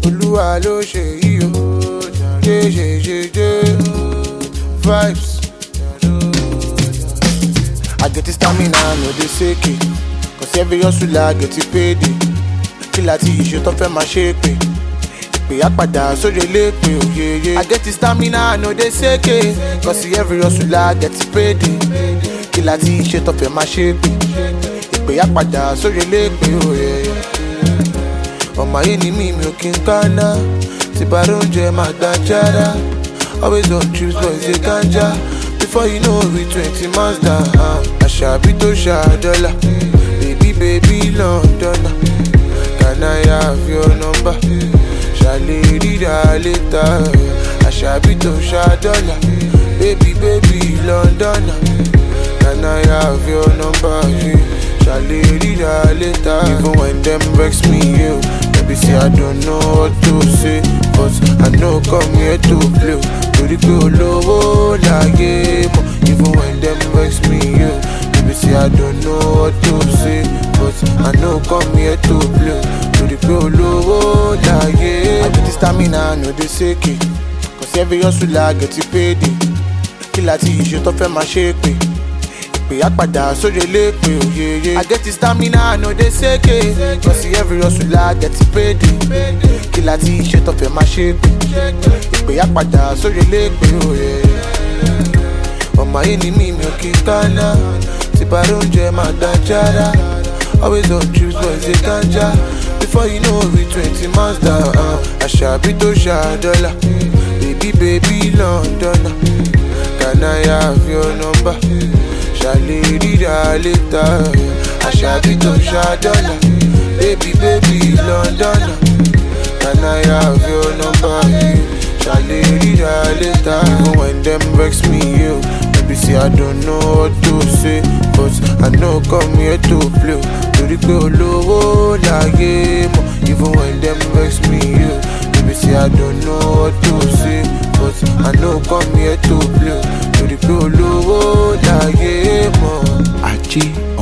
Olúwa ló ṣe yí o. Vibes. I get the stamina, no dey shake it. Cause every hustler get it paid. Killer tí iṣẹ́ tó fẹ́ máa ṣe pé. Ìpè àpàdà sórí elépè òyeye. I get the stamina, no dey shake it. Cause every hustler get it paid. Killer tí iṣẹ́ tó fẹ́ máa ṣe pé. Ìpè àpàdà sórí elépè òyeye. Ọmọ ayé ni mi ò kí n kánná. Tí bá róúnjẹ máa gbà jára. Always on trips, boys they ganja. Before you know we 20 months down. Àṣàbí tó ṣàdọ́là. Baby London. Can I have your number? Ṣàlè ríra later. Àṣàbí tó ṣàdọ́là. Baby London. Can I have your number? Ṣàlè ríra later. Even when them vex me, you maybe say I don't know what to say, but I know come here to play. Torí pé olówó láyé mọ̀. Even when them vex me, you maybe say I don't know what to say, but I know come here to play. Torí pé olówó láyé. I get the stamina, no dey shake it. Cause every hustler get it paid. Killer tí iṣẹ́ tó fẹ́ máa ṣe pé. Ìpè àpàdà sórí elépè òyeye. I get the stamina, no dey shake it. Cause every hustler get it paid. Killer tí iṣẹ́ tó fẹ́ máa ṣe pé. Ìpè àpàdà sórí elépè òyeye. Ọmọ ayé ni mi ò kí n kánná. Tí bá róúnjẹ máa gbà jára. Always on trips, boys they ganja. Before you know we 20 months down. Àṣàbí tó ṣàdọ́là. Baby London. Can I have your number? Ṣàlè ríra later. Àṣàbí tó ṣàdọ́là. Baby London. Can I have your number? Ṣàlè ríra later. Even when them vex me, you maybe say I don't know what to say, but I know come here to play. Torí pé olówó láyé mọ̀. Even when them vex me, you maybe say I don't know what to say, but I know come here to play. Torí pé olówó láyé mọ̀. Ajé